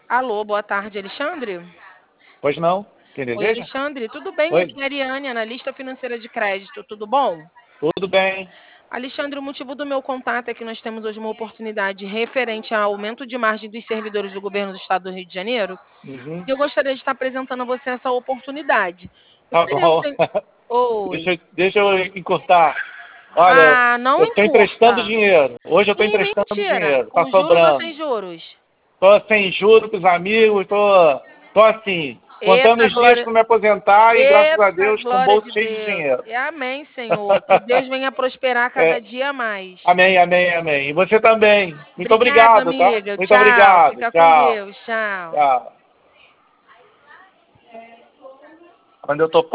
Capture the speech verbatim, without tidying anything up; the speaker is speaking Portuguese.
Alô, boa tarde, Alexandre. Pois não? Quem Oi, deseja? Alexandre, tudo bem? Oi, Aqui é a Ariane, analista financeira de crédito, tudo bom? tudo bem? Alexandre, o motivo do meu contato é que nós temos hoje uma oportunidade referente ao aumento de margem dos servidores do governo do estado do Rio de Janeiro, Uhum, e eu gostaria de estar apresentando a você essa oportunidade. tá Gostaria de bom. ter... Oi. Deixa, eu- deixa eu encurtar. Olha, Ah, não eu estou emprestando encurta. dinheiro. Hoje eu estou Ih, emprestando mentira. dinheiro. Tá Com juros ou sem sobrando. juros? Tô sem juros com os amigos. Tô, tô assim, contando Eita, os dias glória. para me aposentar e graças a Eita, Deus com o glória bolso de cheio de Deus. dinheiro. E amém, Senhor. Que Deus venha prosperar cada É, dia mais. amém, amém, amém. E você também. Muito Obrigado, obrigado, tá? amiga. Muito Tchau. obrigado. Fica com Tchau. Deus. Tchau. Tchau. Quando eu tô